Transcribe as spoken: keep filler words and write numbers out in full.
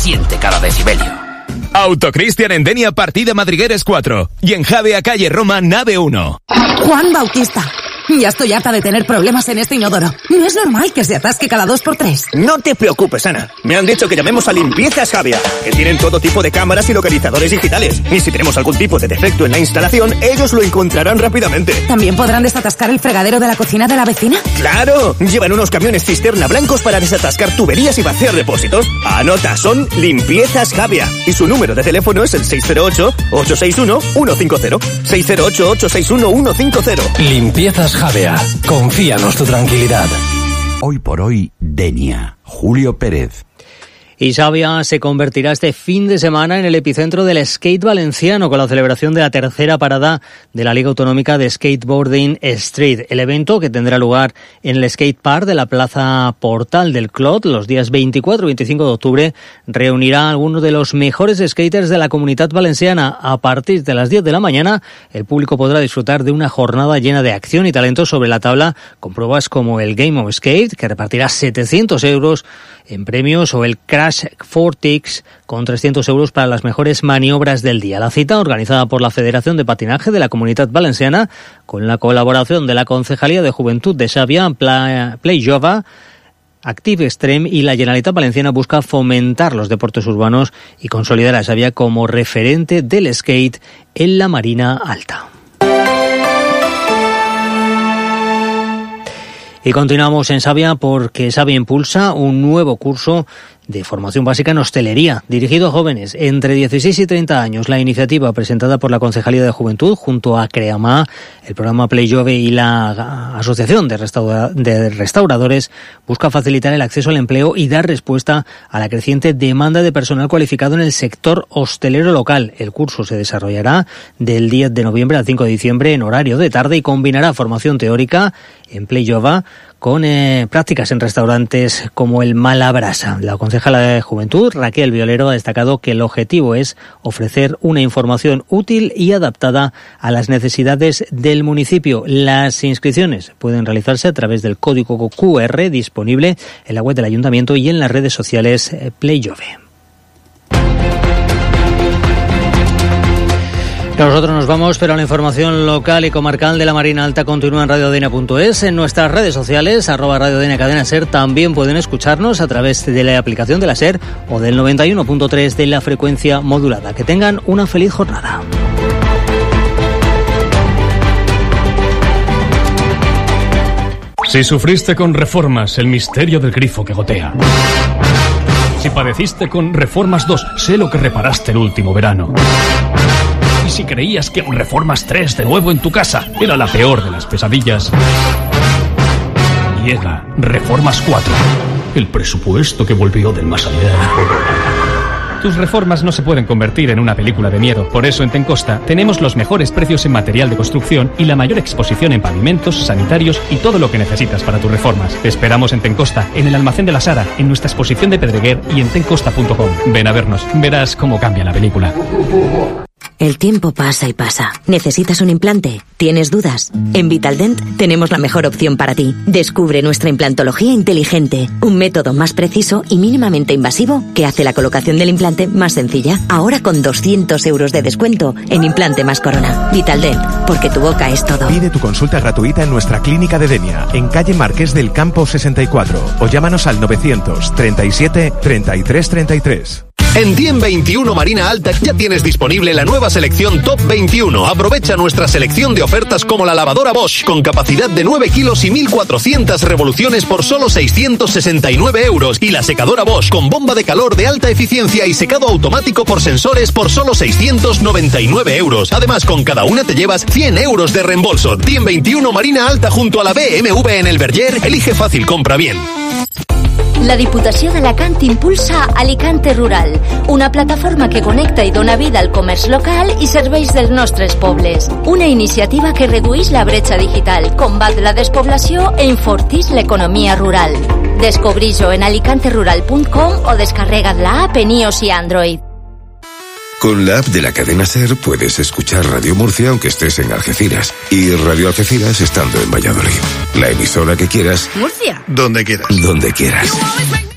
siente cada decibelio. Autocristian en Denia, partida Madrigueres cuatro. Y en Javea, calle Roma, nave uno. Juan Bautista, ya estoy harta de tener problemas en este inodoro. No es normal que se atasque cada dos por tres. No te preocupes, Ana. Me han dicho que llamemos a Limpiezas Javea, que tienen todo tipo de cámaras y localizadores digitales. Y si tenemos algún tipo de defecto en la instalación, ellos lo encontrarán rápidamente. ¿También podrán desatascar el fregadero de la cocina de la vecina? ¡Claro! Llevan unos camiones cisterna blancos para desatascar tuberías y vaciar depósitos. Anota, son Limpiezas Javea. Y su número de teléfono es el seis cero ocho, ocho seis uno, uno cinco cero. seis cero ocho, ocho seis uno, uno cinco cero. Limpiezas Javea. Confíanos tu tranquilidad. Hoy por hoy, Denia. Julio Pérez. Y Xàbia se convertirá este fin de semana en el epicentro del skate valenciano con la celebración de la tercera parada de la Liga Autonómica de Skateboarding Street. El evento, que tendrá lugar en el skate park de la Plaza Portal del Clot los días veinticuatro y veinticinco de octubre, reunirá a algunos de los mejores skaters de la comunidad valenciana. A partir de las diez de la mañana, el público podrá disfrutar de una jornada llena de acción y talento sobre la tabla, con pruebas como el Game of Skate, que repartirá setecientos euros en premios, o el Crash Vortex, con trescientos euros para las mejores maniobras del día. La cita, organizada por la Federación de Patinaje de la Comunidad Valenciana, con la colaboración de la Concejalía de Juventud de Xàbia, Play Jove, Active Extreme y la Generalitat Valenciana, busca fomentar los deportes urbanos y consolidar a Xàbia como referente del skate en la Marina Alta. Y continuamos en Xàbia porque Xàbia impulsa un nuevo curso de formación básica en hostelería, dirigido a jóvenes entre dieciséis y treinta años. La iniciativa, presentada por la Concejalía de Juventud junto a CREAMA, el programa Play Jove y la Asociación de, Restaura- de Restauradores, busca facilitar el acceso al empleo y dar respuesta a la creciente demanda de personal cualificado en el sector hostelero local. El curso se desarrollará del diez de noviembre al cinco de diciembre en horario de tarde y combinará formación teórica en Play Jove con eh, prácticas en restaurantes como el Malabrasa. La concejala de Juventud, Raquel Violero, ha destacado que el objetivo es ofrecer una información útil y adaptada a las necesidades del municipio. Las inscripciones pueden realizarse a través del código Q R disponible en la web del Ayuntamiento y en las redes sociales eh, Play Jove. Nosotros nos vamos, pero la información local y comarcal de la Marina Alta continúa en radio denia punto es. En nuestras redes sociales, arroba Radio Denia Cadena Ser, también pueden escucharnos a través de la aplicación de la Ser o del noventa y uno punto tres de la frecuencia modulada. Que tengan una feliz jornada. Si sufriste con Reformas, el misterio del grifo que gotea. Si padeciste con Reformas dos, sé lo que reparaste el último verano. Y si creías que un Reformas tres de nuevo en tu casa era la peor de las pesadillas, llega Reformas cuatro, el presupuesto que volvió del más allá. Tus reformas no se pueden convertir en una película de miedo. Por eso en Tencosta tenemos los mejores precios en material de construcción y la mayor exposición en pavimentos, sanitarios y todo lo que necesitas para tus reformas. Te esperamos en Tencosta, en el almacén de la Sara, en nuestra exposición de Pedreguer y en tencosta punto com. Ven a vernos, verás cómo cambia la película. El tiempo pasa y pasa. ¿Necesitas un implante? ¿Tienes dudas? En Vitaldent tenemos la mejor opción para ti. Descubre nuestra implantología inteligente, un método más preciso y mínimamente invasivo que hace la colocación del implante más sencilla. Ahora con doscientos euros de descuento en implante más corona. Vitaldent, porque tu boca es todo. Pide tu consulta gratuita en nuestra clínica de Denia, en calle Marqués del Campo sesenta y cuatro, o llámanos al novecientos treinta y siete treinta y tres treinta y tres. En Diem veintiuno Marina Alta ya tienes disponible la nueva selección Top veintiuno. Aprovecha nuestra selección de ofertas como la lavadora Bosch con capacidad de nueve kilos y mil cuatrocientas revoluciones por solo seiscientos sesenta y nueve euros y la secadora Bosch con bomba de calor de alta eficiencia y secado automático por sensores por solo seiscientos noventa y nueve euros. Además, con cada una te llevas cien euros de reembolso. Diem veintiuno Marina Alta junto a la B M W en el Verger. Elige fácil, compra bien. La Diputació d'Alacant impulsa Alicante Rural, una plataforma que connecta i dona vida al comerç local i serveis dels nostres pobles. Una iniciativa que redueix la bretxa digital, combat la despoblació e enfortís l'economia rural. Descobreix-ho en alicante rural punto com o descarrega't la app en iOS y Android. Con la app de la cadena SER puedes escuchar Radio Murcia aunque estés en Algeciras y Radio Algeciras estando en Valladolid. La emisora que quieras. Murcia. Donde quieras. Donde quieras.